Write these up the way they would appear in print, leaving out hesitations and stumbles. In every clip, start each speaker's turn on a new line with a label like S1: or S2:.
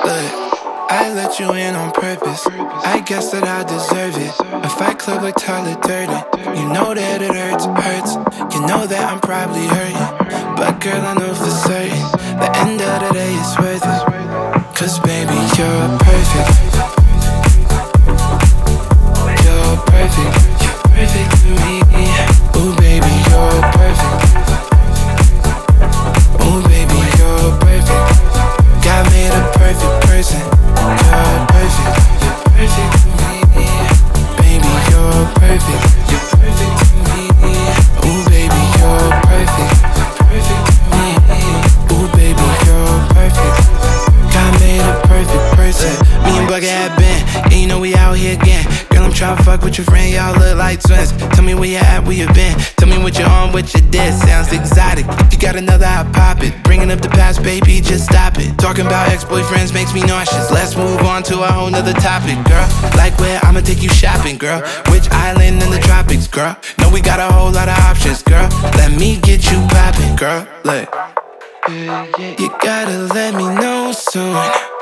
S1: Look, I let you in on purpose. I guess that I deserve it. A fight club like Tyler Durden. You know that it hurts. You know that I'm probably hurting. But girl, I know for certain the end of the day is worth it. Cause baby, you're perfect. You're perfect. You're perfect to me. Ooh, baby, you're perfect. Ooh, baby, you're perfect. God made a perfect person. You're perfect. You're perfect to me. Baby, you're perfect. You're perfect to me. Ooh, baby, you're perfect. You're perfect to me. Ooh, baby, you're perfect. God made a perfect person. Me and Bugger have been, and you know we out here again. Girl, I'm tryna fuck with your friend, y'all look like twins. Tell me where you at, where you been. Tell me what you're on, what you did. Sounds exotic. If you got another, I'll pop it. Bringing up the past, baby, just stop it. Talking about ex-boyfriends makes me nauseous. Let's move on to a whole nother topic, girl. Like where I'ma take you shopping, girl. Which island in the tropics, girl? Know we got a whole lot of options, girl. Let me get you poppin', girl. Look, you gotta let me know soon.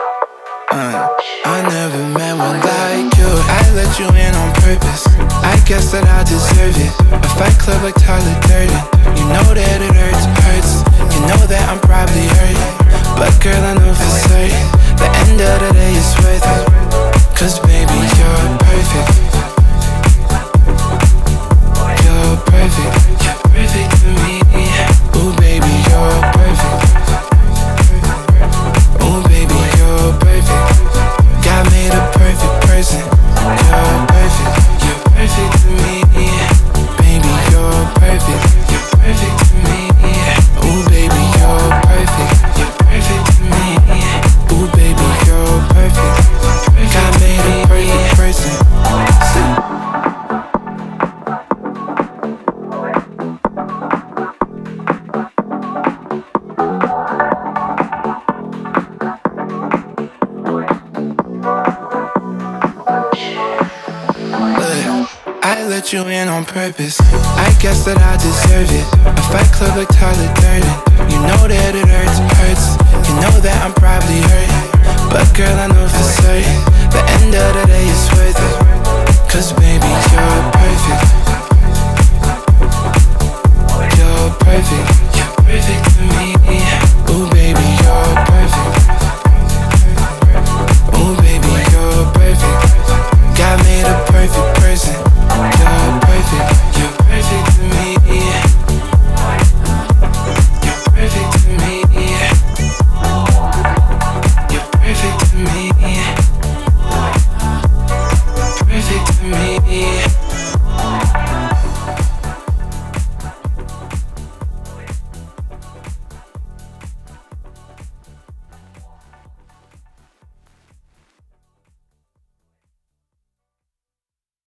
S1: I never met one like you. I let you in on purpose. I guess that I deserve it. A fight club like Tyler Durden. You know that it hurts. You know that I'm probably hurting. But girl, I know for certain the end of the day is worth it. Cause baby, you're perfect. You're perfect. You're perfect to me. Ooh, baby, you're perfect. Ooh, baby, you're perfect. God made a perfect person. You're perfect. You're perfect to me. Baby, you're perfect. You're perfect to me. Ooh, baby, you're perfect. You're perfect to me. Ooh, baby, you're perfect. God made a perfect person. I let you in on purpose. I guess that I deserve it. A fight club like Tyler Durden. You know that it hurts. You know that I'm probably hurting. But girl, I know